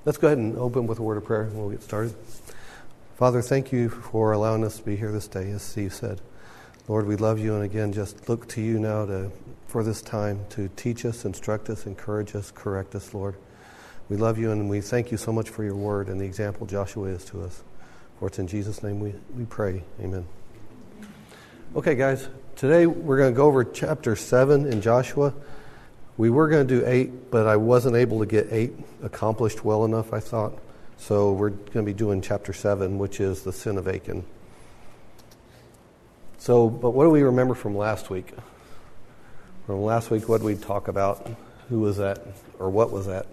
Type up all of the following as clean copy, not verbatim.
Let's go ahead and open with a word of prayer and we'll get started. Father, thank you for allowing us to be here this day, as Steve said. Lord, we love you, and again, just look to you now for this time to teach us, instruct us, encourage us, correct us, Lord. We love you, and we thank you so much for your word and the example Joshua is to us. For it's in Jesus' name we pray. Amen. Okay, guys, today we're going to go over chapter 7 in Joshua. We were going to do 8, but I wasn't able to get 8 accomplished well enough, I thought. So we're going to be doing chapter 7, which is the sin of Achan. So, but what do we remember from last week? From last week, what did we talk about? Who was that? Or what was that?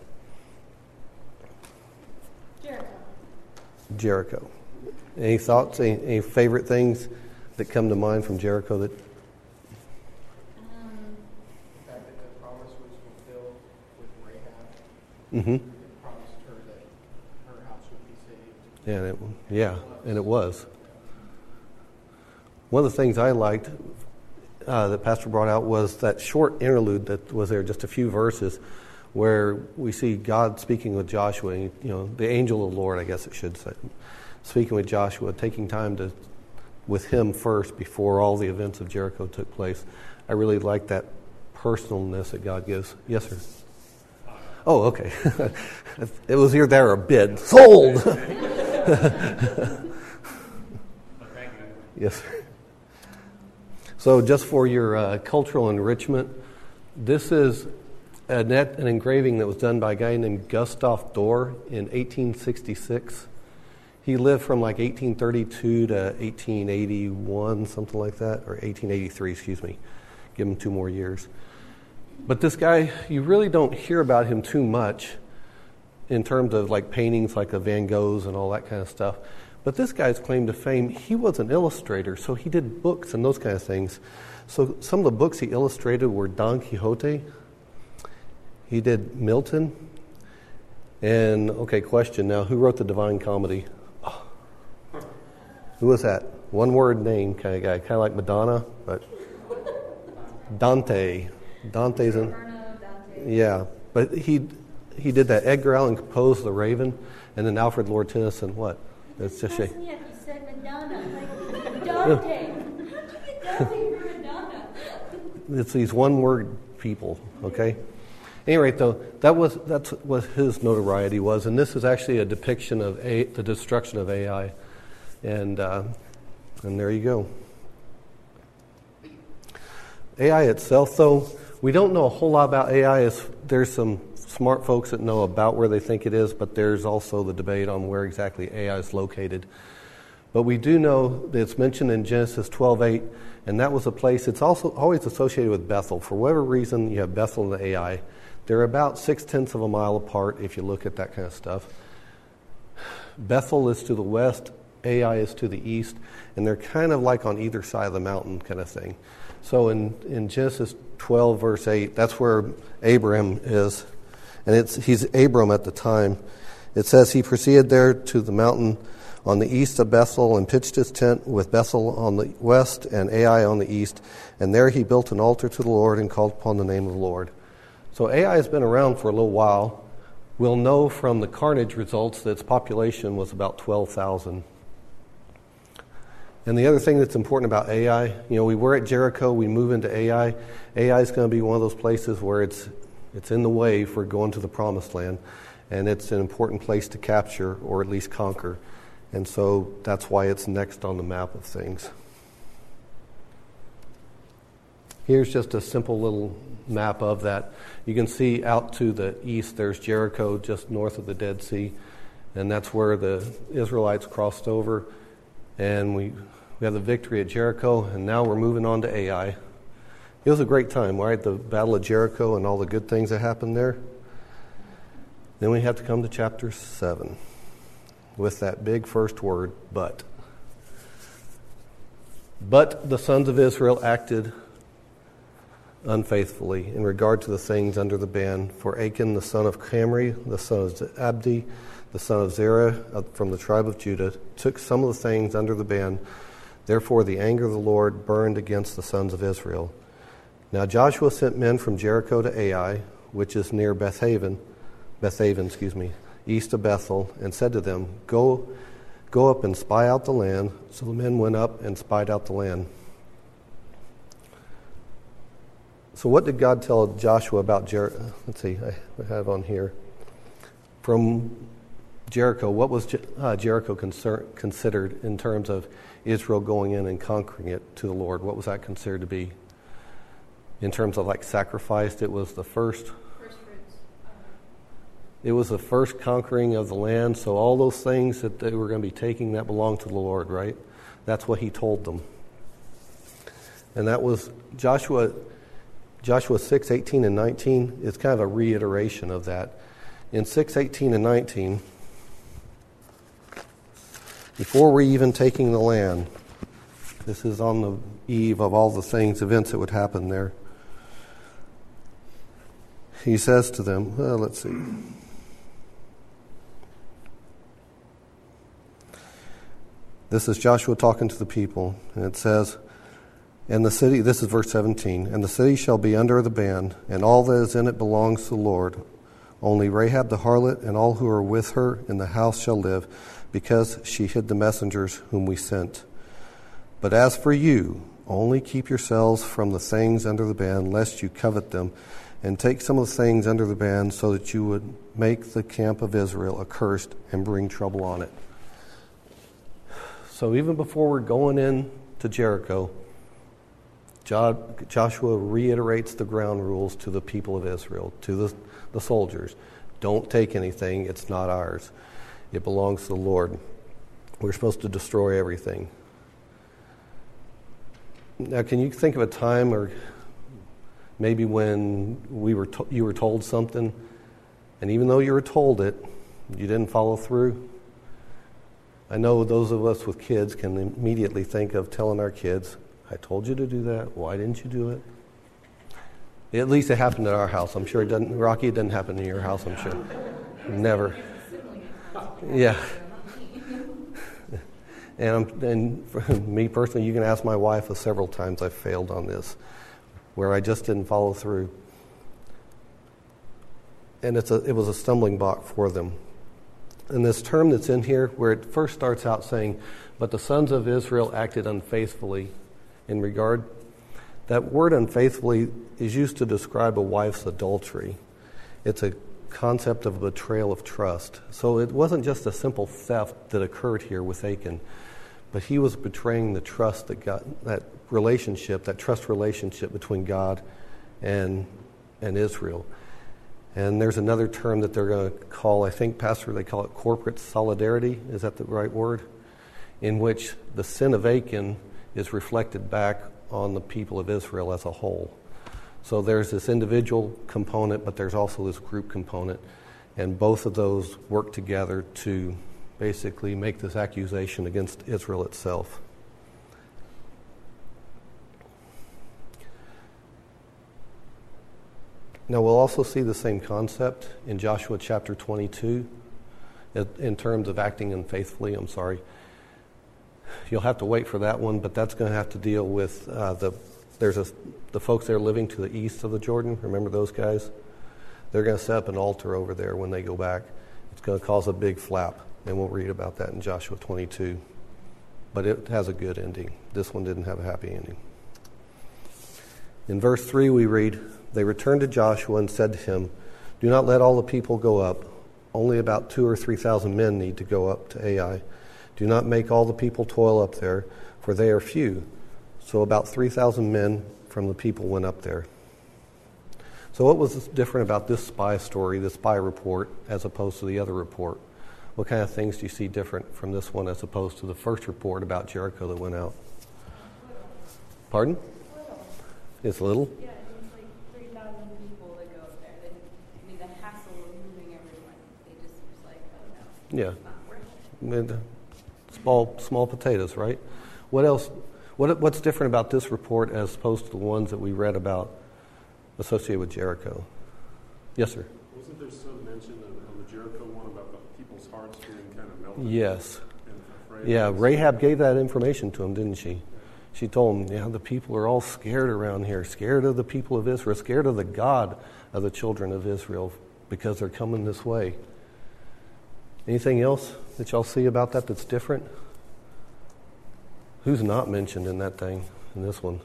Jericho. Any thoughts? Any favorite things that come to mind from Jericho? That The fact that the promise was fulfilled with Rahab. It promised her that her house would be saved. And it was. One of the things I liked that Pastor brought out was that short interlude that was there, just a few verses, where we see God speaking with Joshua, and, the angel of the Lord, I guess it should say, speaking with Joshua, taking time with him first before all the events of Jericho took place. I really like that personalness that God gives. Yes, sir? Oh, okay. It was either there or bid. Sold! Yes, sir. So just for your cultural enrichment, this is an engraving that was done by a guy named Gustav Dorr in 1866. He lived from like 1832 to 1881, something like that, or 1883, excuse me. Give him 2 more years. But this guy, you really don't hear about him too much in terms of like paintings like the Van Goghs and all that kind of stuff. But this guy's claim to fame, he was an illustrator, so he did books and those kind of things. So some of the books he illustrated were Don Quixote. He did Milton. And, okay, question now, who wrote the Divine Comedy? Oh. Who was that? One-word name kind of guy, kind of like Madonna, but Dante. Dante's in. Yeah, but he did that. Edgar Allan composed The Raven, and then Alfred Lord Tennyson, what? It's just Yet he said Madonna, like Dante. Dante for Madonna. It's these one-word people, okay? Anyway, though, that's what his notoriety was, and this is actually a depiction of the destruction of Ai, and there you go. Ai itself, though, we don't know a whole lot about Ai. There's some smart folks that know about where they think it is, but there's also the debate on where exactly Ai is located. But we do know that it's mentioned in Genesis 12:8, and that was a place. It's also always associated with Bethel. For whatever reason, you have Bethel and Ai. They're about 0.6 of a mile apart if you look at that kind of stuff. Bethel is to the west, Ai is to the east, and they're kind of like on either side of the mountain kind of thing. So in Genesis 12, verse 8, that's where Abraham is. And he's Abram at the time. It says he proceeded there to the mountain on the east of Bethel and pitched his tent with Bethel on the west and Ai on the east. And there he built an altar to the Lord and called upon the name of the Lord. So Ai has been around for a little while. We'll know from the Carnage results that its population was about 12,000. And the other thing that's important about Ai, we were at Jericho, we move into Ai. Ai is going to be one of those places where it's in the way for going to the Promised Land, and it's an important place to capture or at least conquer. And so that's why it's next on the map of things. Here's just a simple little map of that. You can see out to the east there's Jericho just north of the Dead Sea, and that's where the Israelites crossed over, and we have the victory at Jericho, and now we're moving on to Ai. It was a great time, right? The Battle of Jericho and all the good things that happened there. Then we have to come to chapter 7 with that big first word, but. But the sons of Israel acted unfaithfully in regard to the things under the ban. For Achan, the son of Camri, the son of Abdi, the son of Zerah from the tribe of Judah, took some of the things under the ban. Therefore the anger of the Lord burned against the sons of Israel. Now Joshua sent men from Jericho to Ai, which is near Bethaven, east of Bethel, and said to them, Go up and spy out the land. So the men went up and spied out the land. So what did God tell Joshua about Jericho? Let's see, I have on here. From Jericho, what was Jericho considered in terms of Israel going in and conquering it to the Lord? What was that considered to be? In terms of like sacrificed, it was the first fruits. It was the first conquering of the land, so all those things that they were going to be taking, that belonged to the Lord, right? That's what he told them. And that was Joshua 6, 18, and 19 is kind of a reiteration of that. In 6, 18, and 19, before we're even taking the land, this is on the eve of all the events that would happen there. He says to them, let's see. This is Joshua talking to the people, and it says, and the city, this is verse 17, and the city shall be under the ban, and all that is in it belongs to the Lord. Only Rahab the harlot and all who are with her in the house shall live, because she hid the messengers whom we sent. But as for you, only keep yourselves from the things under the ban, lest you covet them, and take some of the things under the ban, so that you would make the camp of Israel accursed and bring trouble on it. So even before we're going in to Jericho, Joshua reiterates the ground rules to the people of Israel, to the soldiers. Don't take anything. It's not ours. It belongs to the Lord. We're supposed to destroy everything. Now, can you think of a time or maybe when you were told something, and even though you were told it, you didn't follow through? I know those of us with kids can immediately think of telling our kids, I told you to do that. Why didn't you do it? At least it happened at our house. I'm sure it doesn't. Rocky, it doesn't happen in your house, I'm sure. Never. Yeah. And for me personally, you can ask my wife several times I've failed on this, where I just didn't follow through. And it was a stumbling block for them. And this term that's in here, where it first starts out saying, but the sons of Israel acted unfaithfully in regard, that word unfaithfully is used to describe a wife's adultery. It's a concept of betrayal of trust. So it wasn't just a simple theft that occurred here with Achan, but he was betraying the trust that that trust relationship between God and Israel. And there's another term that they're going to call, I think, Pastor, they call it corporate solidarity. Is that the right word? In which the sin of Achan is reflected back on the people of Israel as a whole. So there's this individual component, but there's also this group component. And both of those work together to basically make this accusation against Israel itself. Now, we'll also see the same concept in Joshua chapter 22 in terms of acting unfaithfully. You'll have to wait for that one, but that's going to have to deal with the folks that are living to the east of the Jordan. Remember those guys? They're going to set up an altar over there when they go back. It's going to cause a big flap, and we'll read about that in Joshua 22. But it has a good ending. This one didn't have a happy ending. In verse 3 we read, they returned to Joshua and said to him, do not let all the people go up. Only about 2,000 or 3,000 men need to go up to Ai. Do not make all the people toil up there, for they are few. So about 3,000 men from the people went up there. So what was different about this spy story, this spy report, as opposed to the other report? What kind of things do you see different from this one as opposed to the first report about Jericho that went out? Pardon? It's little? Yeah, it's like 3,000 people that go up there. The hassle of moving everyone. They just was like, oh no. Yeah. It's not worth it. Small potatoes, right? What else? What's different about this report as opposed to the ones that we read about associated with Jericho? Yes, sir. Wasn't there some mention on the Jericho one about the people's hearts being kind of melted? Yes. And afraid? Yeah, Rahab gave that information to him, didn't she? She told him, the people are all scared around here, scared of the people of Israel, scared of the God of the children of Israel because they're coming this way. Anything else that y'all see about that that's different? Who's not mentioned in that thing, in this one?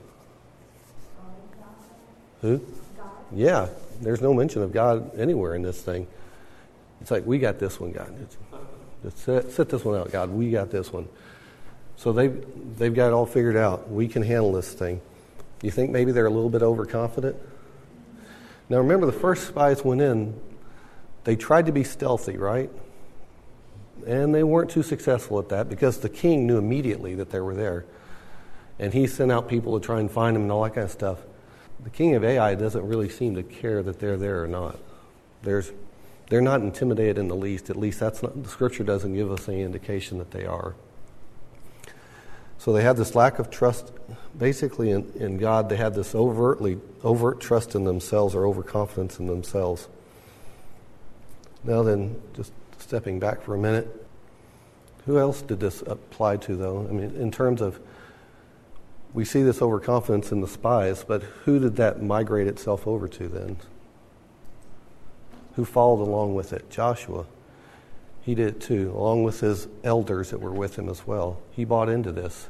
Who? Yeah, there's no mention of God anywhere in this thing. It's like, we got this one, God. Just sit this one out, God. We got this one. So they've got it all figured out. We can handle this thing. You think maybe they're a little bit overconfident? Now remember, the first spies went in, they tried to be stealthy, right? And they weren't too successful at that because the king knew immediately that they were there. And he sent out people to try and find them and all that kind of stuff. The king of Ai doesn't really seem to care that they're there or not. They're not intimidated in the least. At least the scripture doesn't give us any indication that they are. So they have this lack of trust, basically in God. They have this overt trust in themselves or overconfidence in themselves. Now then, just stepping back for a minute, who else did this apply to, though? I mean, in terms of, we see this overconfidence in the spies, but who did that migrate itself over to then? Who followed along with it? Joshua. He did it too, along with his elders that were with him as well. He bought into this.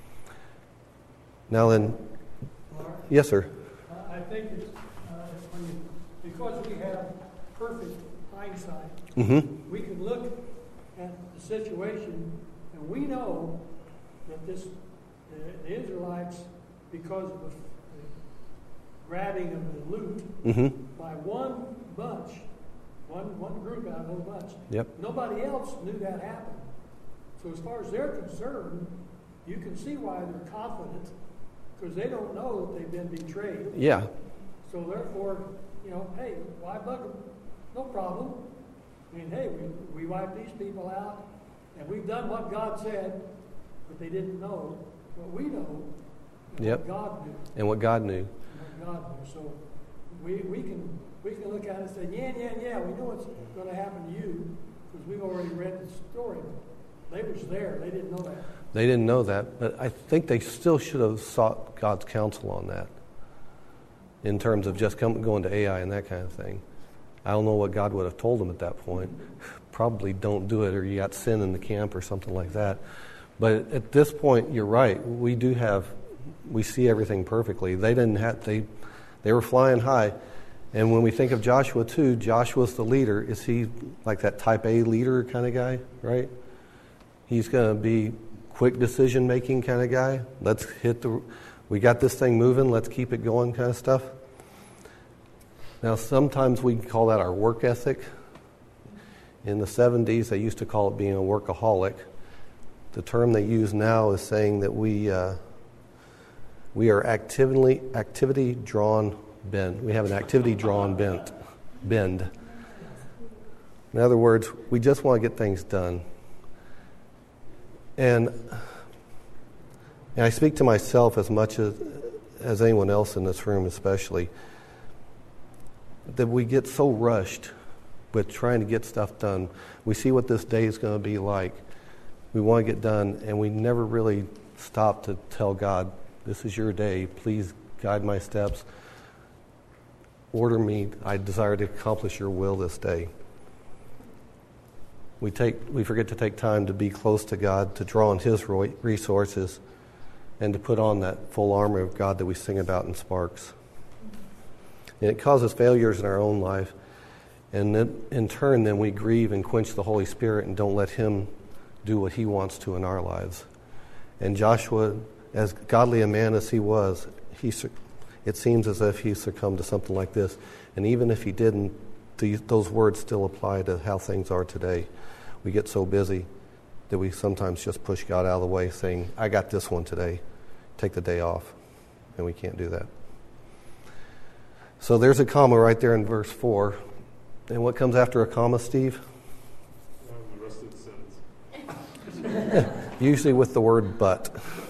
Now then, Mark, yes, sir. I think it's because we have perfect hindsight, Mm-hmm. we can look at the situation and we know that the Israelites, because of the grabbing of the loot Mm-hmm. by one bunch, one group out of a whole bunch. Yep. Nobody else knew that happened. So as far as they're concerned, you can see why they're confident, because they don't know that they've been betrayed. Yeah. So therefore, hey, why bug them? No problem. I mean, hey, we wiped these people out, and we've done what God said, but they didn't know what we know, and Yep. what God knew. And what God knew. And what God knew. So we can look at it and say, yeah, we know what's going to happen to you, because we've already read the story. They was there. They didn't know that. They didn't know that, but I think they still should have sought God's counsel on that in terms of just going to Ai and that kind of thing. I don't know what God would have told them at that point. Probably don't do it, or you got sin in the camp or something like that. But at this point, you're right. We see everything perfectly. They were flying high. And when we think of Joshua too, Joshua's the leader. Is he like that type A leader kind of guy, right? He's going to be quick decision-making kind of guy. We got this thing moving, let's keep it going kind of stuff. Now, sometimes we call that our work ethic. In the 70s, they used to call it being a workaholic. The term they use now is saying that we are activity-drawn bend. We have an activity-drawn bend. In other words, we just want to get things done. And I speak to myself as much as anyone else in this room especially, that we get so rushed with trying to get stuff done. We see what this day is going to be like. We want to get done, and we never really stop to tell God, this is your day. Please guide my steps. Order me. I desire to accomplish your will this day. We forget to take time to be close to God, to draw on His resources, and to put on that full armor of God that we sing about in Sparks. And it causes failures in our own life. And then, in turn, then we grieve and quench the Holy Spirit and don't let Him do what He wants to in our lives. And Joshua, as godly a man as he was, it seems as if he succumbed to something like this. And even if he didn't, those words still apply to how things are today. We get so busy that we sometimes just push God out of the way, saying, I got this one today. Take the day off. And we can't do that. So there's a comma right there in verse 4. And what comes after a comma, Steve? The rest of the sentence. Usually with the word but.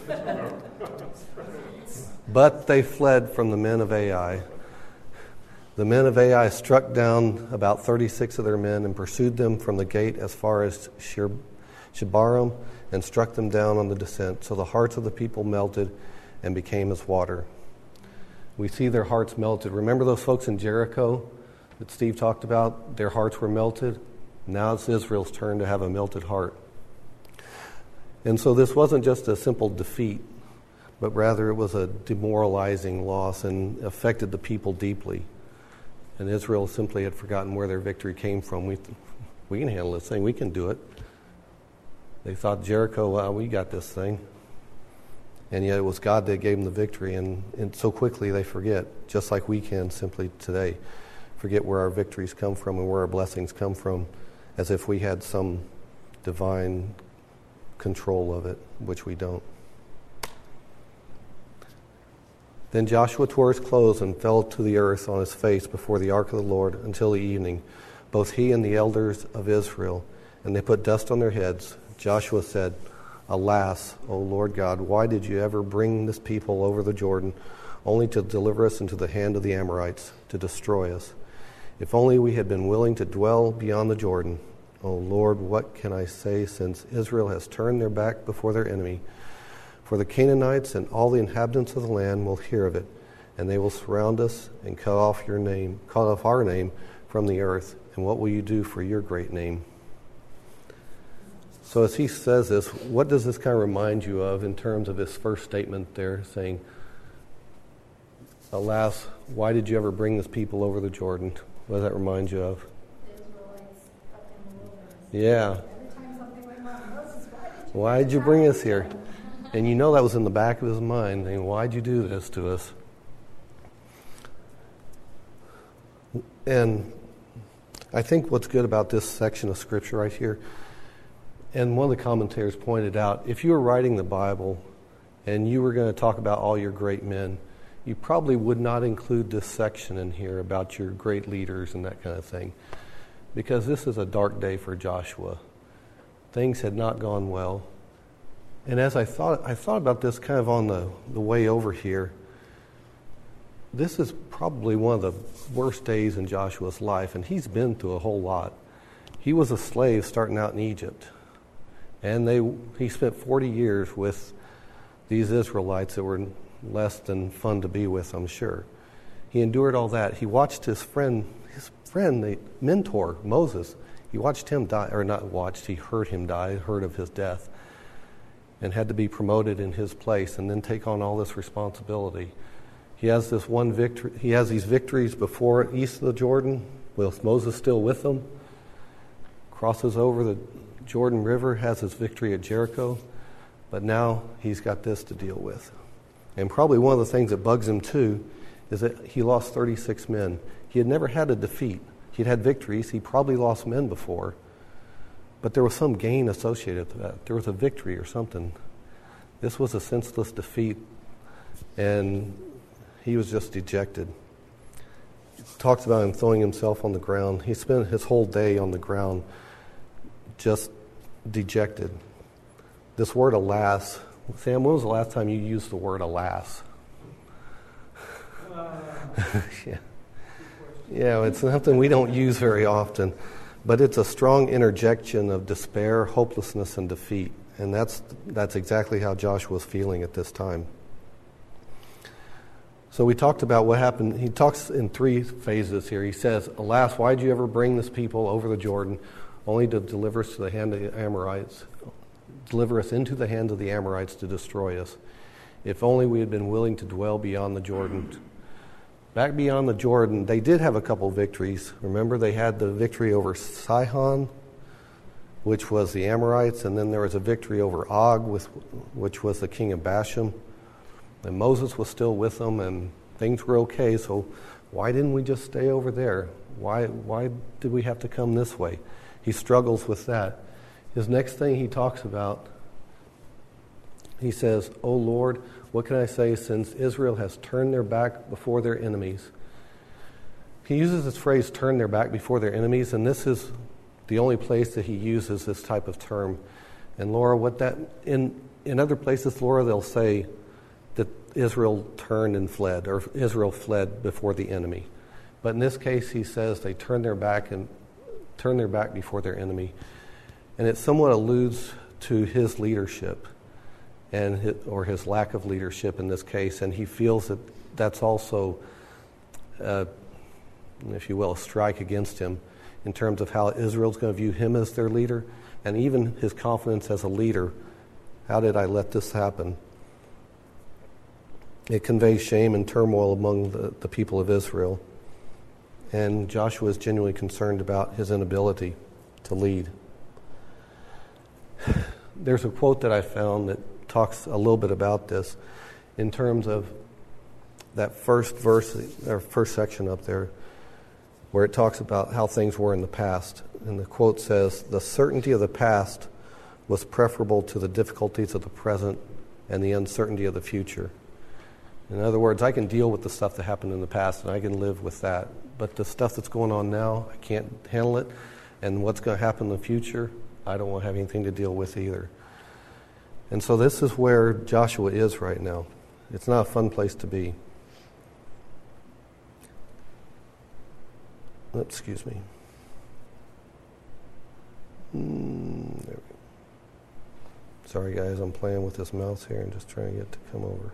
But they fled from the men of Ai. The men of Ai struck down about 36 of their men and pursued them from the gate as far as Shebarim and struck them down on the descent. So the hearts of the people melted and became as water. We see their hearts melted. Remember those folks in Jericho that Steve talked about? Their hearts were melted. Now it's Israel's turn to have a melted heart. And so this wasn't just a simple defeat, but rather it was a demoralizing loss and affected the people deeply. And Israel simply had forgotten where their victory came from. We can handle this thing. We can do it. They thought, Jericho, well, we got this thing. And yet it was God that gave them the victory. And so quickly they forget, just like we can simply today, forget where our victories come from and where our blessings come from, as if we had some divine control of it, which we don't. Then Joshua tore his clothes and fell to the earth on his face before the ark of the Lord until the evening, both he and the elders of Israel, and they put dust on their heads. Joshua said, Alas, O Lord God, why did you ever bring this people over the Jordan, only to deliver us into the hand of the Amorites, to destroy us? If only we had been willing to dwell beyond the Jordan. O Lord, what can I say, since Israel has turned their back before their enemy? For the Canaanites and all the inhabitants of the land will hear of it, and they will surround us and cut off our name from the earth. And what will you do for your great name? So as he says this, what does this kind of remind you of in terms of his first statement there, saying, Alas, why did you ever bring this people over the Jordan? What does that remind you of? The Israelites stuck in the wilderness. Yeah. Every time something went wrong, Moses, Why did you bring us here? And you know that was in the back of his mind, saying, why'd you do this to us? And I think what's good about this section of Scripture right here, and one of the commentators pointed out, if you were writing the Bible and you were going to talk about all your great men, you probably would not include this section in here about your great leaders and that kind of thing, because this is a dark day for Joshua. Things had not gone well. And as I thought about this kind of on the way over here, this is probably one of the worst days in Joshua's life, and he's been through a whole lot. He was a slave starting out in Egypt, and he spent 40 years with these Israelites that were less than fun to be with, I'm sure. He endured all that. He watched his friend, the mentor, Moses, he watched him die, or not watched, he heard him die, heard of his death, and had to be promoted in his place and then take on all this responsibility. He has this one victory. He has these victories before east of the Jordan, with Moses still with them. Crosses over the Jordan River, has his victory at Jericho, but now he's got this to deal with. And probably one of the things that bugs him too is that he lost 36 men. He had never had a defeat. He'd had victories. He probably lost men before, but there was some gain associated with that. There was a victory or something. This was a senseless defeat, and he was just dejected. He talks about him throwing himself on the ground. He spent his whole day on the ground, just dejected. This word alas, Sam, when was the last time you used the word alas? Yeah, it's something we don't use very often, but it's a strong interjection of despair, hopelessness, and defeat. And that's exactly how Joshua was feeling at this time. So we talked about what happened. He talks in three phases here. He says, Alas, why did you ever bring this people over the Jordan, only to deliver us to the hand of the Amorites, deliver us into the hands of the Amorites to destroy us? If only we had been willing to dwell beyond the Jordan. Back beyond the Jordan, they did have a couple victories. Remember, they had the victory over Sihon, which was the Amorites, and then there was a victory over Og, which was the king of Bashan. And Moses was still with them, and things were okay, so why didn't we just stay over there? Why did we have to come this way? He struggles with that. His next thing he talks about, he says, O Lord, what can I say, since Israel has turned their back before their enemies? He uses this phrase, turn their back before their enemies, and this is the only place that he uses this type of term. And Laura, in other places, Laura, they'll say that Israel turned and fled, or Israel fled before the enemy. But in this case, he says they turned their back before their enemy. And it somewhat alludes to his leadership or his lack of leadership in this case, and he feels that that's also, if you will, a strike against him. in terms of how Israel's going to view him as their leader, and even his confidence as a leader. How did I let this happen? It conveys shame and turmoil among the people of Israel. And Joshua is genuinely concerned about his inability to lead. There's a quote that I found that talks a little bit about this in terms of that first verse, or first section up there, where it talks about how things were in the past. And the quote says, "The certainty of the past was preferable to the difficulties of the present and the uncertainty of the future." In other words, I can deal with the stuff that happened in the past, and I can live with that. But the stuff that's going on now, I can't handle it. And what's going to happen in the future, I don't want to have anything to deal with either. And so this is where Joshua is right now. It's not a fun place to be. Excuse me. There we go. Sorry, guys, I'm playing with this mouse here and just trying to get it to come over.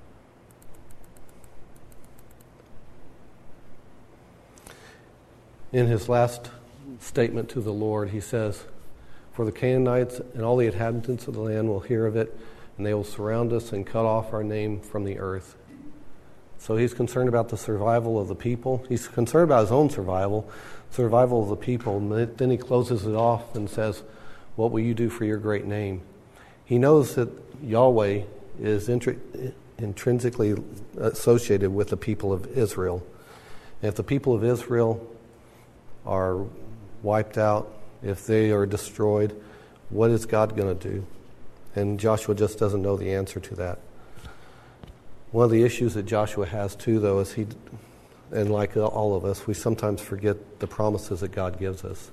In his last statement to the Lord, he says, "For the Canaanites and all the inhabitants of the land will hear of it, and they will surround us and cut off our name from the earth." So he's concerned about the survival of the people. He's concerned about his own survival of the people. And then he closes it off and says, "What will you do for your great name?" He knows that Yahweh is intrinsically associated with the people of Israel. And if the people of Israel are wiped out, if they are destroyed, what is God going to do? And Joshua just doesn't know the answer to that. One of the issues that Joshua has too, though, is and like all of us, we sometimes forget the promises that God gives us.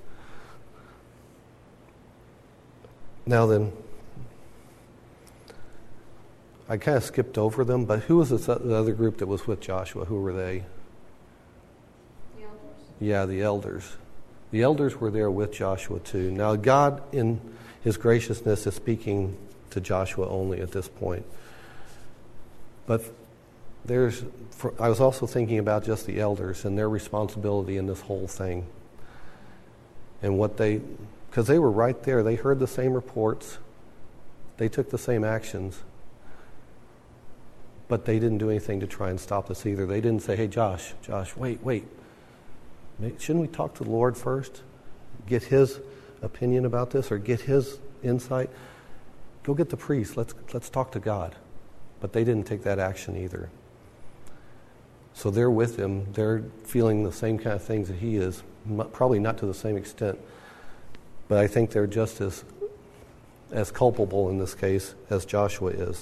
Now then, I kind of skipped over them, but who was the other group that was with Joshua? Who were they? The elders. Yeah, the elders. The elders were there with Joshua too. Now God, in his graciousness, is speaking to Joshua only at this point. But I was also thinking about just the elders and their responsibility in this whole thing. And because they were right there, they heard the same reports, they took the same actions, but they didn't do anything to try and stop this either. They didn't say, "Hey, Josh, wait. Shouldn't we talk to the Lord first? Get his opinion about this or get his insight? Go get the priest. Let's talk to God." But they didn't take that action either. So they're with him. They're feeling the same kind of things that he is, probably not to the same extent. But I think they're just as culpable in this case as Joshua is.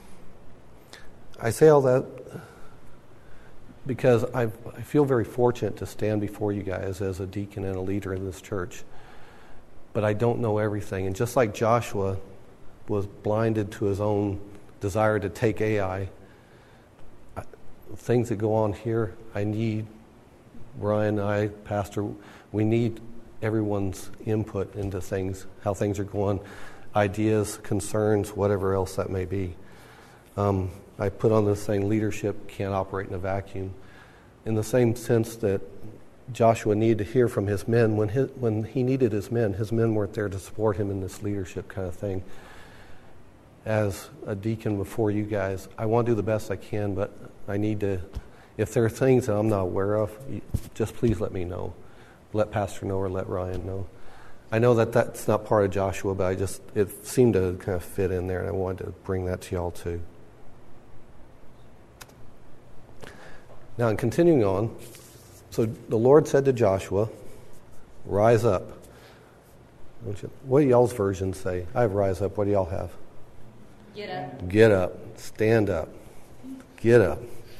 I say all that because I feel very fortunate to stand before you guys as a deacon and a leader in this church. But I don't know everything. And just like Joshua was blinded to his own desire to take AI, things that go on here, I need Ryan, Pastor, we need everyone's input into things, how things are going, ideas, concerns, whatever else that may be. I put on this thing, leadership can't operate in a vacuum. In the same sense that Joshua needed to hear from his men, when he needed his men weren't there to support him in this leadership kind of thing. As a deacon before you guys, I want to do the best I can, but I need to, if there are things that I'm not aware of, just please let me know. Let Pastor know or let Ryan know. I know that that's not part of Joshua, but it seemed to kind of fit in there, and I wanted to bring that to y'all too. Now, in continuing on, so the Lord said to Joshua, "Rise up." What do y'all's versions say? I have "rise up." What do y'all have? Get up. Get up. Stand up. Get up.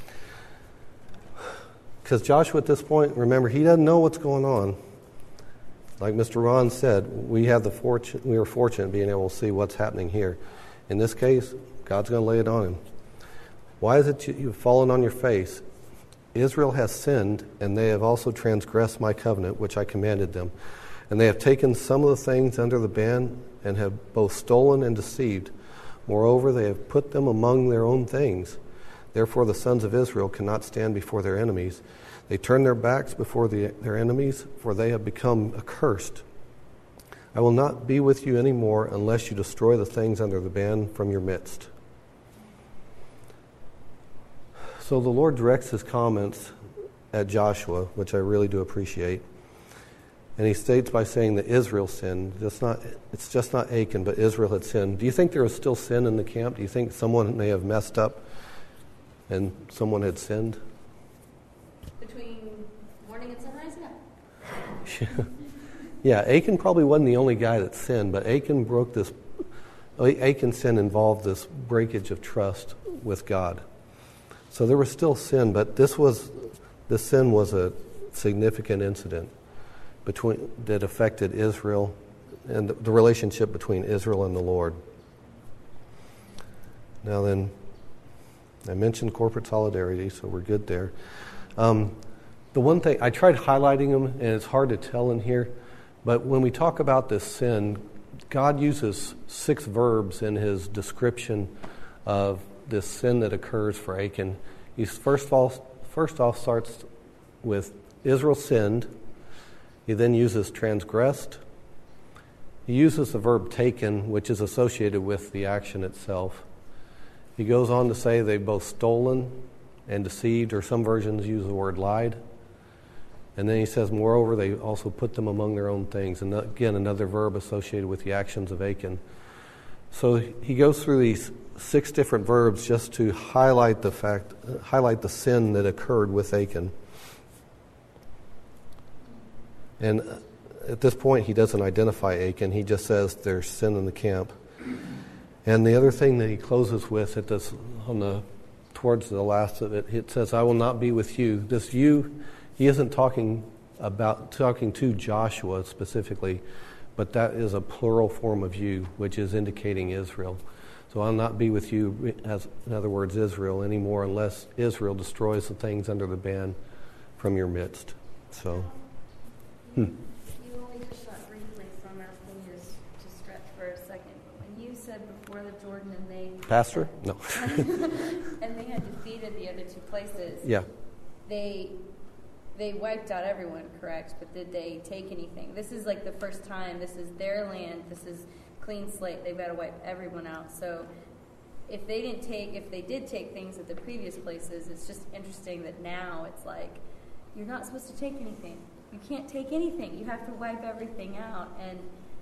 Because Joshua at this point, remember, he doesn't know what's going on. Like Mr. Ron said, we are fortunate being able to see what's happening here. In this case, God's going to lay it on him. Why is it you've fallen on your face? Israel has sinned, and they have also transgressed my covenant, which I commanded them. And they have taken some of the things under the ban and have both stolen and deceived. Moreover, they have put them among their own things. Therefore the sons of Israel cannot stand before their enemies. They turn their backs before their enemies, for they have become accursed. I will not be with you anymore unless you destroy the things under the ban from your midst. So the Lord directs his comments at Joshua, which I really do appreciate. And he states by saying that Israel sinned. It's just not Achan, but Israel had sinned. Do you think there was still sin in the camp? Do you think someone may have messed up and someone had sinned? Between morning and sunrise, yeah. Yeah, Achan probably wasn't the only guy that sinned, but Achan's sin involved this breakage of trust with God. So there was still sin, but this sin was a significant incident that affected Israel and the relationship between Israel and the Lord. Now then, I mentioned corporate solidarity, so we're good there. The one thing, I tried highlighting them, and it's hard to tell in here, but when we talk about this sin, God uses 6 verbs in his description of this sin that occurs for Achan. He first off starts with Israel sinned. He then uses transgressed. He uses the verb taken, which is associated with the action itself. He goes on to say they've both stolen and deceived, or some versions use the word lied. And then he says, moreover, they also put them among their own things. And again, another verb associated with the actions of Achan. So he goes through these 6 different verbs just to highlight the sin that occurred with Achan. And at this point, he doesn't identify Achan. He just says there's sin in the camp. And the other thing that he closes with towards the last of it, it says, "I will not be with you." This "you," he isn't talking to Joshua specifically, but that is a plural form of "you," which is indicating Israel. So I'll not be with you, as in other words, Israel, anymore, unless Israel destroys the things under the ban from your midst. So. You only touched on briefly, so I'm asking you to stretch for a second. When you said before the Jordan and they... Pastor? No. and they had defeated the other 2 places. Yeah. They wiped out everyone, correct? But did they take anything? This is like the first time. This is their land. This is clean slate. They've got to wipe everyone out. So if they did take things at the previous places, it's just interesting that now it's like, you're not supposed to take anything. You can't take anything. You have to wipe everything out. And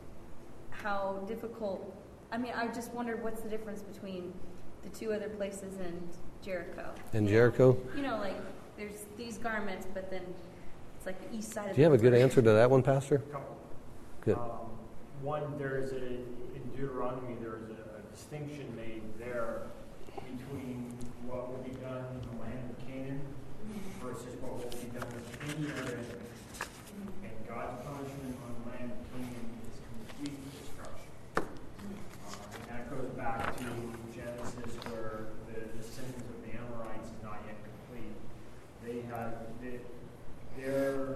how difficult... I mean, I just wondered what's the difference between the 2 other places and Jericho. And Jericho? Like, there's these garments, but then it's like the east side of the... Do you have a good answer to that one, Pastor? Couple. Good. One, in Deuteronomy, there is a distinction made there between what will be done in the land of Canaan versus what will be done with any other enemy. And God's punishment on the land of Canaan is complete destruction. And that goes back to Genesis, where the sins of the Amorites is not yet complete. They had their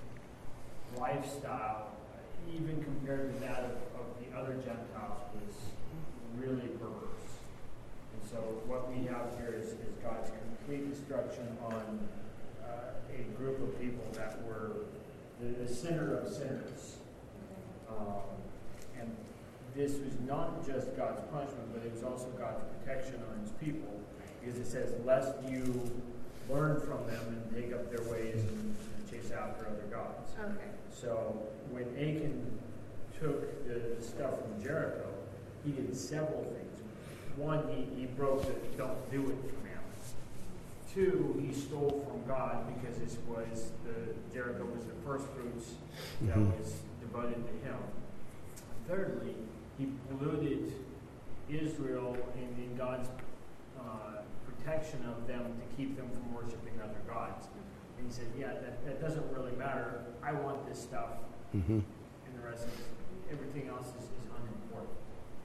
lifestyle, even compared to that of the other Gentiles, was really perverse. And so what we have here is God's complete destruction on a group of people that were the sinner of sinners. And this was not just God's punishment, but it was also God's protection on his people, because it says, lest you learn from them and take up their ways and chase after other gods. Okay. So when Achan took the stuff from Jericho, he did several things. One, he broke the "don't do it" commandment. 2, he stole from God, because Jericho was the first fruits that was devoted to him. Thirdly, he polluted Israel in God's protection of them to keep them from worshiping other gods. And he said, that doesn't really matter. I want this stuff. And the rest is, everything else is unimportant.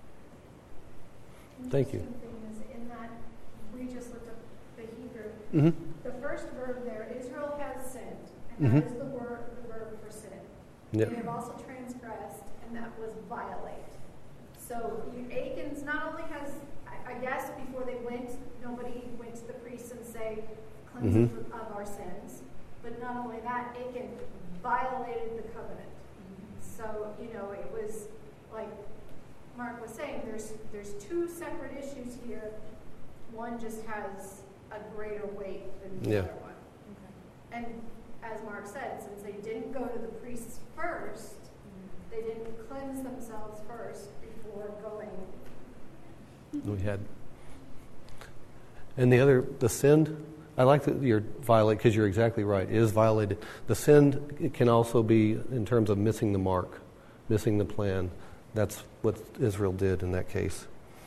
Thank you. Interesting thing is, in that, we just looked up the Hebrew. The first verb there, Israel has sinned, and that is the verb for sin. Yep. They have also transgressed, and that was violate. So Achan's not only has, I guess before they went, nobody went to the priest and say, cleanse us of our sins. But not only that, Achan violated the covenant. So, it was like Mark was saying, there's two separate issues here. One just has a greater weight than the other one. And as Mark said, since they didn't go to the priests first, they didn't cleanse themselves first before going. We had. And the sin, I like that you're violate, because you're exactly right. It is violated. The sin, it can also be in terms of missing the mark, missing the plan. That's what Israel did in that case.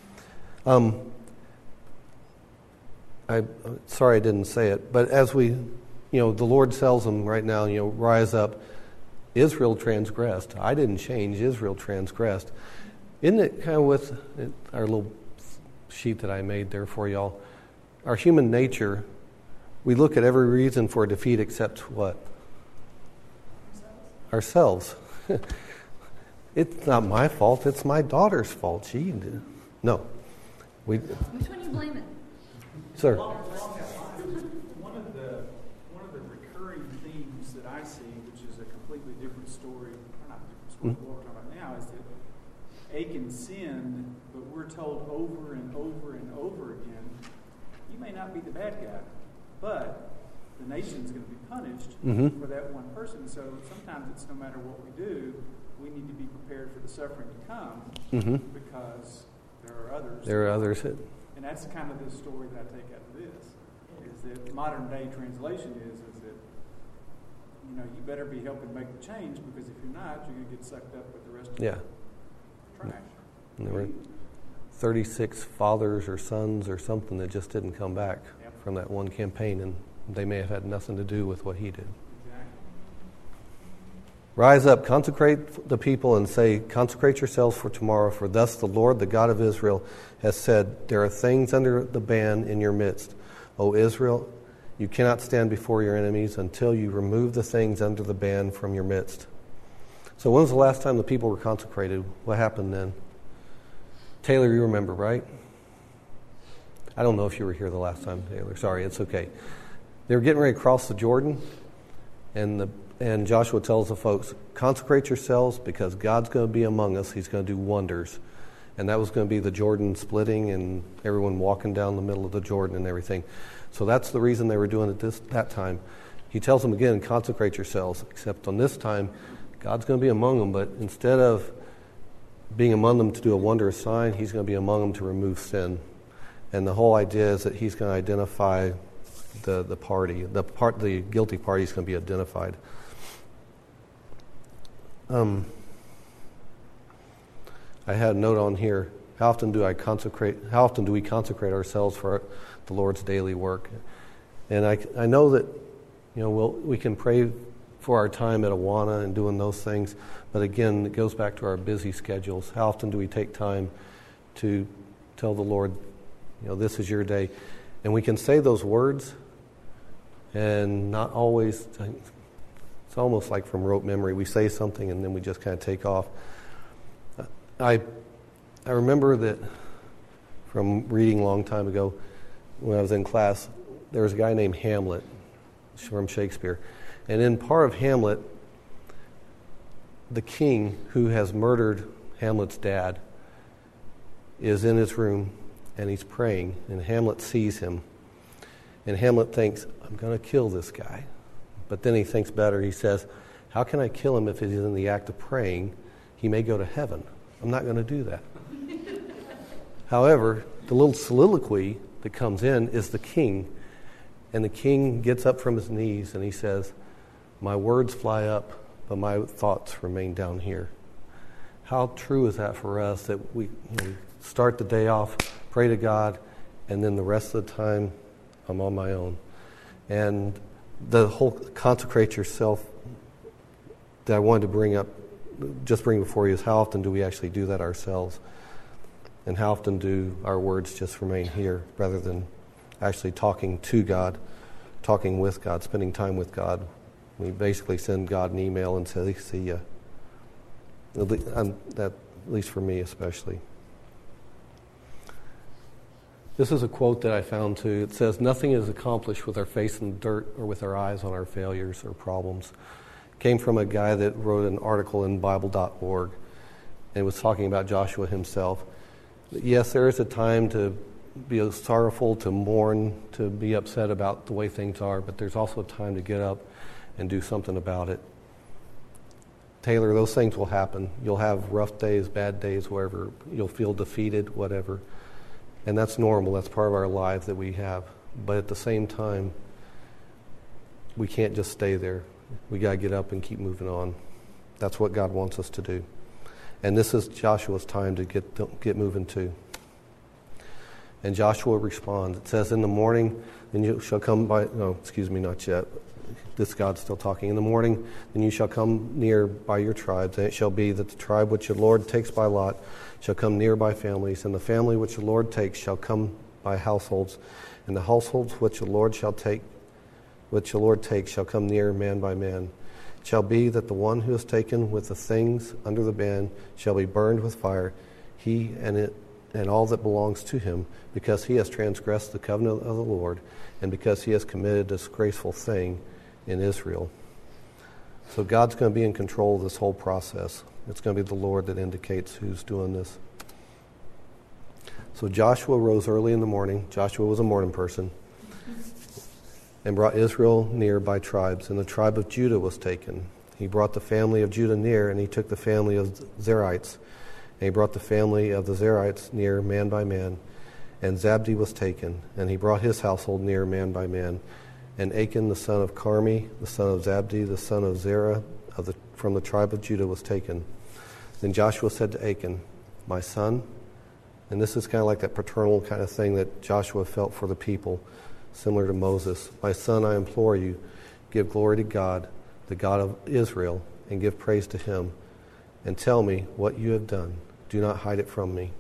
Sorry I didn't say it, but as we, the Lord tells them right now, rise up. Israel transgressed. I didn't change. Israel transgressed. Isn't it kind of with our little sheet that I made there for y'all? Our human nature, we look at every reason for defeat except what? Ourselves. It's not my fault. It's my daughter's fault. No. Which one are you blaming? Sir. Along that line, one of the recurring themes that I see, which is a completely different story, or not a different story, what we're talking about now, is that Achan sinned, but we're told over and over and over again, you may not be the bad guy, but the nation's going to be punished for that one person. So sometimes it's no matter what we do, we need to be prepared for the suffering to come because there are others. There are others. And that's kind of the story that I take out of this, is that modern day translation is that, you better be helping make the change, because if you're not, you're going to get sucked up with the rest of the trash. And there were 36 fathers or sons or something that just didn't come back from that one campaign, and they may have had nothing to do with what he did. Rise up, consecrate the people, and say, consecrate yourselves for tomorrow, for thus the Lord, the God of Israel, has said, there are things under the ban in your midst. O Israel, you cannot stand before your enemies until you remove the things under the ban from your midst. So when was the last time the people were consecrated? What happened then? Taylor, you remember, right? I don't know if you were here the last time, Taylor. Sorry, it's okay. They were getting ready to cross the Jordan, and Joshua tells the folks, consecrate yourselves because God's going to be among us. He's going to do wonders. And that was going to be the Jordan splitting and everyone walking down the middle of the Jordan and everything. So that's the reason they were doing it that time. He tells them again, consecrate yourselves, except on this time, God's going to be among them. But instead of being among them to do a wondrous sign, he's going to be among them to remove sin. And the whole idea is that he's going to identify the guilty party is going to be identified. I had a note on here. How often do we consecrate ourselves for the Lord's daily work? And I know that we can pray for our time at Awana and doing those things, but again, it goes back to our busy schedules. How often do we take time to tell the Lord, this is your day? And we can say those words, and not always. It's almost like from rote memory. We say something and then we just kind of take off. I remember that from reading a long time ago when I was in class, there was a guy named Hamlet from Shakespeare. And in part of Hamlet, the king who has murdered Hamlet's dad is in his room and he's praying, and Hamlet sees him. And Hamlet thinks, I'm going to kill this guy. But then he thinks better. He says, how can I kill him if he's in the act of praying? He may go to heaven. I'm not going to do that. However, the little soliloquy that comes in is the king. And the king gets up from his knees and he says, my words fly up, but my thoughts remain down here. How true is that for us, that we start the day off, pray to God, and then the rest of the time I'm on my own. And the whole consecrate yourself that I wanted to bring before you is how often do we actually do that ourselves? And how often do our words just remain here rather than actually talking to God, talking with God, spending time with God? We basically send God an email and say, see ya. At least for me especially. This is a quote that I found too. It says, "Nothing is accomplished with our face in the dirt or with our eyes on our failures or problems." It came from a guy that wrote an article in Bible.org and was talking about Joshua himself. Yes, there is a time to be sorrowful, to mourn, to be upset about the way things are, but there's also a time to get up and do something about it. Taylor, those things will happen. You'll have rough days, bad days, whatever. You'll feel defeated, whatever. And that's normal. That's part of our lives that we have. But at the same time, we can't just stay there. We got to get up and keep moving on. That's what God wants us to do. And this is Joshua's time to get moving too. And Joshua responds. It says, "In the morning, then you shall come by..." No, excuse me, not yet. This God's still talking. "In the morning, then you shall come near by your tribes, and it shall be that the tribe which the Lord takes by lot shall come near by families, and the family which the Lord takes shall come by households, and the households which the Lord takes shall come near man by man. It shall be that the one who is taken with the things under the ban shall be burned with fire, he and all that belongs to him, because he has transgressed the covenant of the Lord, and because he has committed a disgraceful thing in Israel." So God's going to be in control of this whole process. It's going to be the Lord that indicates who's doing this. So Joshua rose early in the morning. Joshua was a morning person. And brought Israel near by tribes, and the tribe of Judah was taken. He brought the family of Judah near, and he took the family of Zerites. And he brought the family of the Zerites near man by man. And Zabdi was taken, and he brought his household near man by man. And Achan, the son of Carmi, the son of Zabdi, the son of Zerah, from the tribe of Judah, was taken. Then Joshua said to Achan, "My son," and this is kind of like that paternal kind of thing that Joshua felt for the people, similar to Moses. "My son, I implore you, give glory to God, the God of Israel, and give praise to him, and tell me what you have done. Do not hide it from me."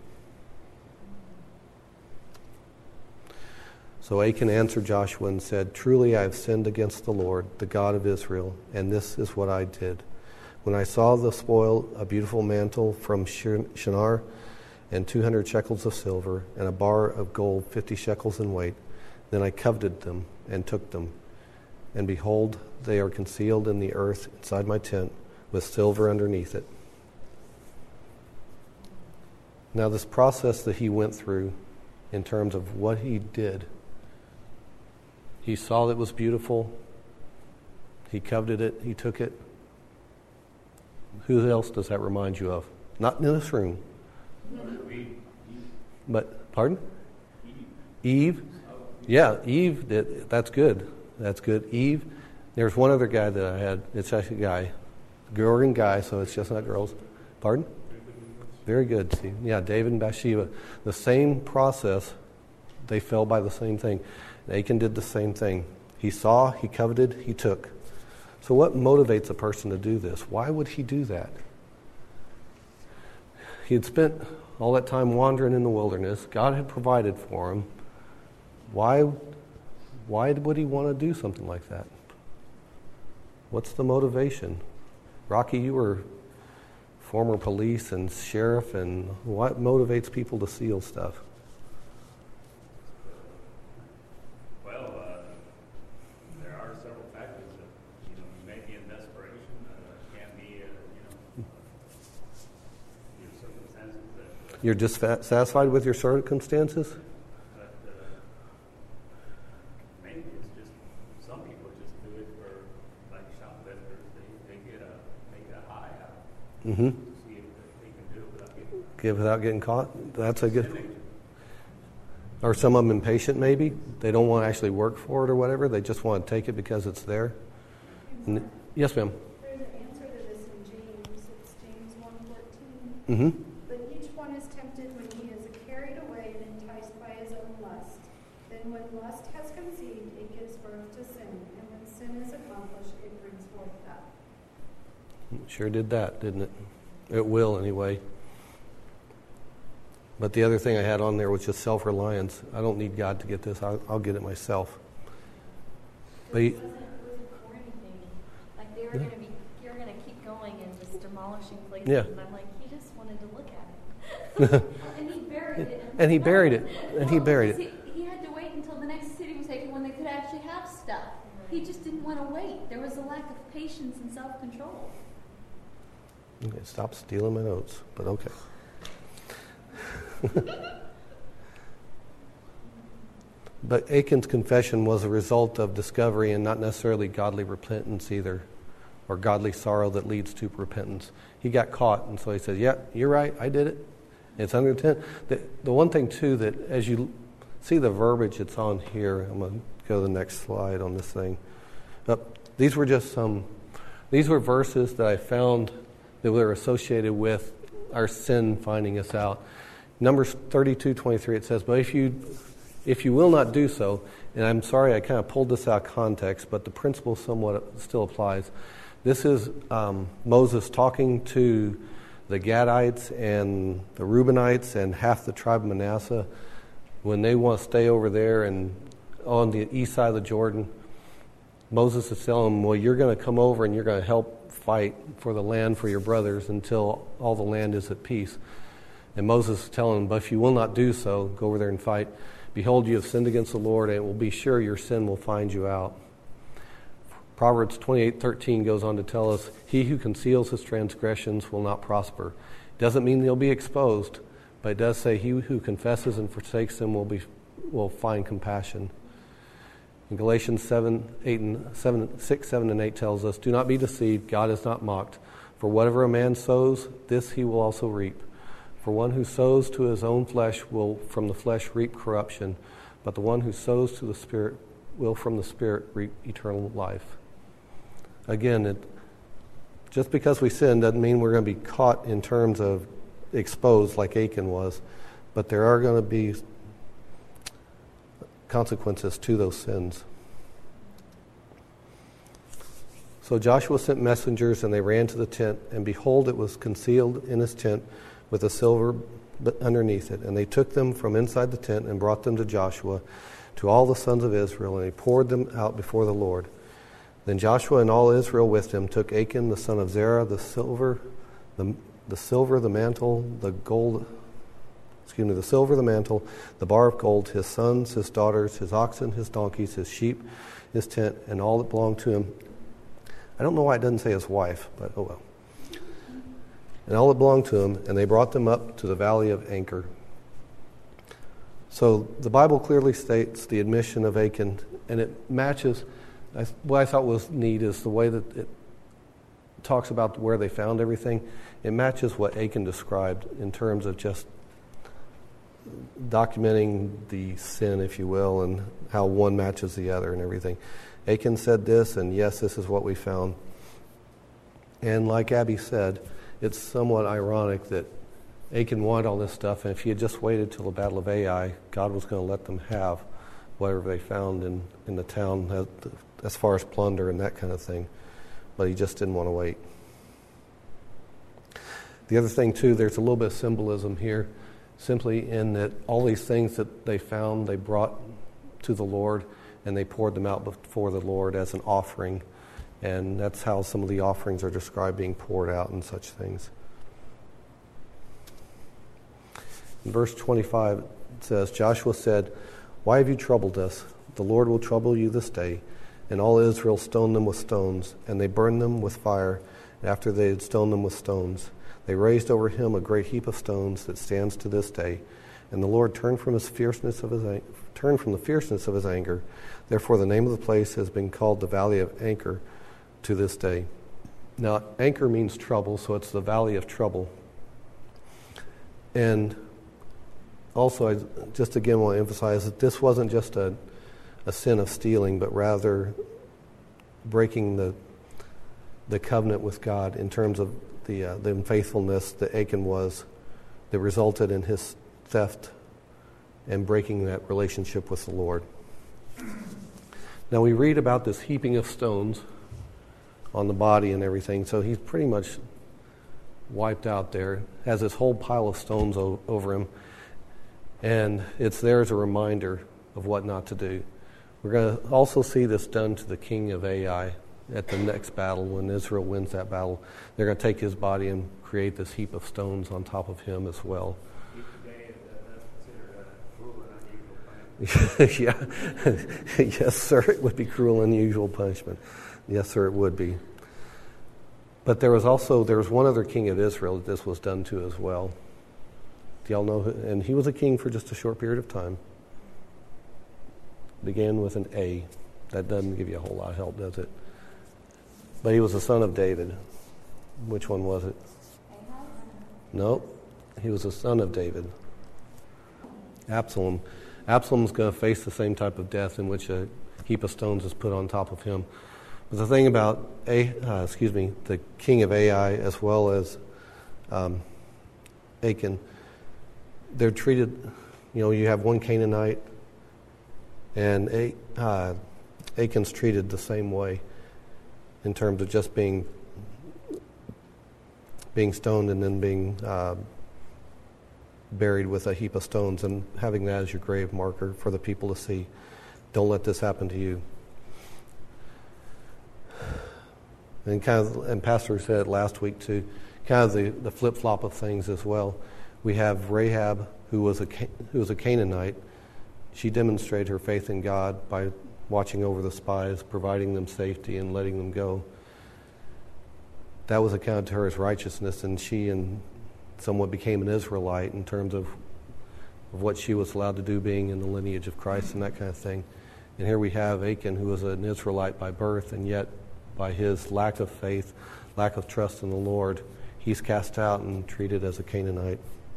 So Achan answered Joshua and said, "Truly I have sinned against the Lord, the God of Israel, and this is what I did. When I saw the spoil, a beautiful mantle from Shinar, and 200 shekels of silver, and a bar of gold 50 shekels in weight, then I coveted them and took them. And behold, they are concealed in the earth inside my tent, with silver underneath it." Now this process that he went through in terms of what he did, he saw that it was beautiful, he coveted it, he took it. Who else does that remind you of? Not in this room. But, pardon? Eve? Yeah, Eve did. That's good. That's good. Eve. There's one other guy that I had. It's actually a guy. Girl and guy, so it's just not girls. Pardon? Very good, Steve. Yeah, David and Bathsheba. The same process. They fell by the same thing. Achan did the same thing. He saw, he coveted, he took. So what motivates a person to do this? Why would he do that? He had spent all that time wandering in the wilderness. God had provided for him. Why would he want to do something like that? What's the motivation? Rocky, you were former police and sheriff, and what motivates people to steal stuff? There are several factors that, you may be in desperation, can be, your circumstances that... You're dissatisfied with your circumstances? But maybe it's just, some people just do it for, like shoplifters, they get a high out Mm-hmm. to see if they can do it Without getting caught? That's a good... Are some of them impatient maybe? They don't want to actually work for it or whatever. They just want to take it because it's there. Yes, ma'am. There's an answer to this in James. It's James 1:14. Mm-hmm. But each one is tempted when he is carried away and enticed by his own lust. Then when lust has conceived, it gives birth to sin. And when sin is accomplished, it brings forth death. Sure did that, didn't it? It will anyway. But the other thing I had on there was just self-reliance. I don't need God to get this. I'll get it myself. But It wasn't for anything. Like you're going to keep going and just demolishing places. Yeah. And I'm like, he just wanted to look at it. And he buried it in And he buried it. And he buried it. He had to wait until the next city was taken when they could actually have stuff. He just didn't want to wait. There was a lack of patience and self-control. Okay, stop stealing my notes, but okay. But Achan's confession was a result of discovery and not necessarily godly repentance either, or godly sorrow that leads to repentance. He got caught, and so he said, yeah, you're right, I did it. It's under intent. The one thing, too, that as you see the verbiage that's on here, I'm going to go to the next slide on this thing. These were verses that I found that were associated with our sin finding us out. Numbers 32:23, it says, but if you will not do so, and I'm sorry I kind of pulled this out of context, but the principle somewhat still applies. This is Moses talking to the Gadites and the Reubenites and half the tribe of Manasseh when they want to stay over there and on the east side of the Jordan. Moses is telling them, well, you're going to come over and you're going to help fight for the land for your brothers until all the land is at peace. And Moses is telling them, but if you will not do so, go over there and fight. Behold, you have sinned against the Lord, and it will be sure your sin will find you out. Proverbs 28:13 goes on to tell us, he who conceals his transgressions will not prosper. It doesn't mean they'll be exposed, but it does say he who confesses and forsakes them will find compassion. In Galatians 6, 7, and 8 tells us, do not be deceived, God is not mocked. For whatever a man sows, this he will also reap. For one who sows to his own flesh will from the flesh reap corruption, but the one who sows to the Spirit will from the Spirit reap eternal life. Again, just because we sin doesn't mean we're going to be caught in terms of exposed like Achan was, but there are going to be consequences to those sins. So Joshua sent messengers, and they ran to the tent, and behold, it was concealed in his tent with a silver underneath it. And they took them from inside the tent and brought them to Joshua, to all the sons of Israel, and he poured them out before the Lord. Then Joshua and all Israel with him took Achan the son of Zerah, the silver, the mantle, the silver, the mantle, the bar of gold, his sons, his daughters, his oxen, his donkeys, his sheep, his tent, and all that belonged to him. I don't know why it doesn't say his wife, but oh well. And all that belonged to him, and they brought them up to the valley of Achor. So the Bible clearly states the admission of Achan, and it matches. What I thought was neat is the way that it talks about where they found everything. It matches what Achan described in terms of just documenting the sin, if you will, and how one matches the other and everything. Achan said this, and yes, this is what we found. And like Abby said, it's somewhat ironic that Achan wanted all this stuff, and if he had just waited till the Battle of Ai, God was going to let them have whatever they found in the town as far as plunder and that kind of thing. But he just didn't want to wait. The other thing, too, there's a little bit of symbolism here, simply in that all these things that they found, they brought to the Lord, and they poured them out before the Lord as an offering. And that's how some of the offerings are described, being poured out and such things. In verse 25, it says, Joshua said, why have you troubled us? The Lord will trouble you this day. And all Israel stoned them with stones, and they burned them with fire. And after they had stoned them with stones, they raised over him a great heap of stones that stands to this day. And the Lord turned from the fierceness of his anger. Therefore, the name of the place has been called the Valley of Achor to this day. Now, Achor means trouble, so it's the Valley of Trouble. And also, I just again want to emphasize that this wasn't just a sin of stealing, but rather breaking the covenant with God in terms of the unfaithfulness that Achan was, that resulted in his theft and breaking that relationship with the Lord. Now we read about this heaping of stones on the body and everything, so he's pretty much wiped out there, has this whole pile of stones over him, and it's there as a reminder of what not to do. We're going to also see this done to the king of Ai at the next battle. When Israel wins that battle, they're going to take his body and create this heap of stones on top of him as well. Today, that's considered Yeah. Yes, sir, it would be cruel and unusual punishment. Yes, sir, it would be. But there was one other king of Israel that this was done to as well. Do y'all know? And he was a king for just a short period of time. Began with an A. That doesn't give you a whole lot of help, does it? But he was the son of David. Which one was it? No, he was the son of David. Absalom. Absalom's going to face the same type of death in which a heap of stones is put on top of him. But the thing about the king of Ai as well as Achan, they're treated. You have one Canaanite, and Achan's treated the same way in terms of just being stoned and then being buried with a heap of stones and having that as your grave marker for the people to see. Don't let this happen to you. And Pastor said it last week too, kind of the flip-flop of things as well. We have Rahab, who was a Canaanite. She demonstrated her faith in God by watching over the spies, providing them safety, and letting them go. That was accounted to her as righteousness, and she somewhat became an Israelite in terms of what she was allowed to do, being in the lineage of Christ and that kind of thing. And here we have Achan, who was an Israelite by birth, and yet by his lack of faith, lack of trust in the Lord, he's cast out and treated as a Canaanite.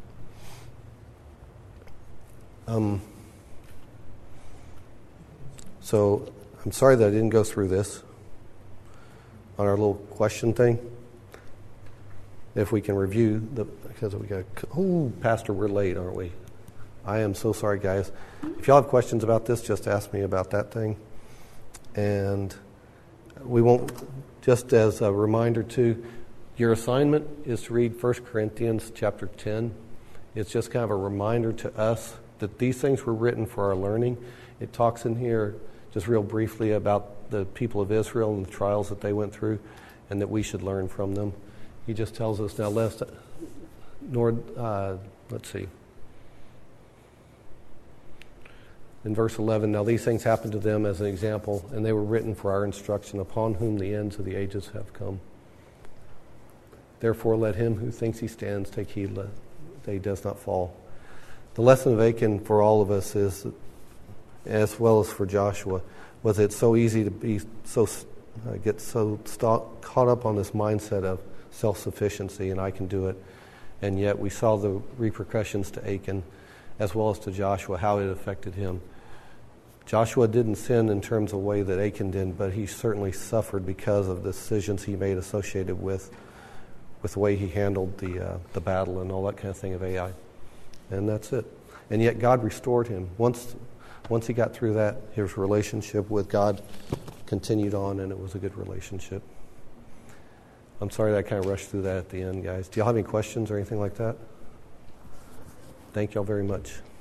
So I'm sorry that I didn't go through this on our little question thing. If we can review because we got, Pastor, we're late, aren't we? I am so sorry, guys. If y'all have questions about this, just ask me about that thing. And we won't, just as a reminder too, your assignment is to read 1 Corinthians chapter 10. It's just kind of a reminder to us that these things were written for our learning. It talks in here just real briefly about the people of Israel and the trials that they went through, and that we should learn from them. He just tells us now, let's see. In verse 11, now these things happened to them as an example, and they were written for our instruction, upon whom the ends of the ages have come. Therefore, let him who thinks he stands take heed that he does not fall. The lesson of Achan for all of us is, as well as for Joshua, was it's so easy to be get so caught up on this mindset of self-sufficiency and I can do it. And yet we saw the repercussions to Achan as well as to Joshua, how it affected him. Joshua didn't sin in terms of the way that Achan did, but he certainly suffered because of the decisions he made associated with the way he handled the battle and all that kind of thing of Ai. And that's it. And yet God restored him. Once he got through that, his relationship with God continued on, and it was a good relationship. I'm sorry that I kind of rushed through that at the end, guys. Do y'all have any questions or anything like that? Thank y'all very much.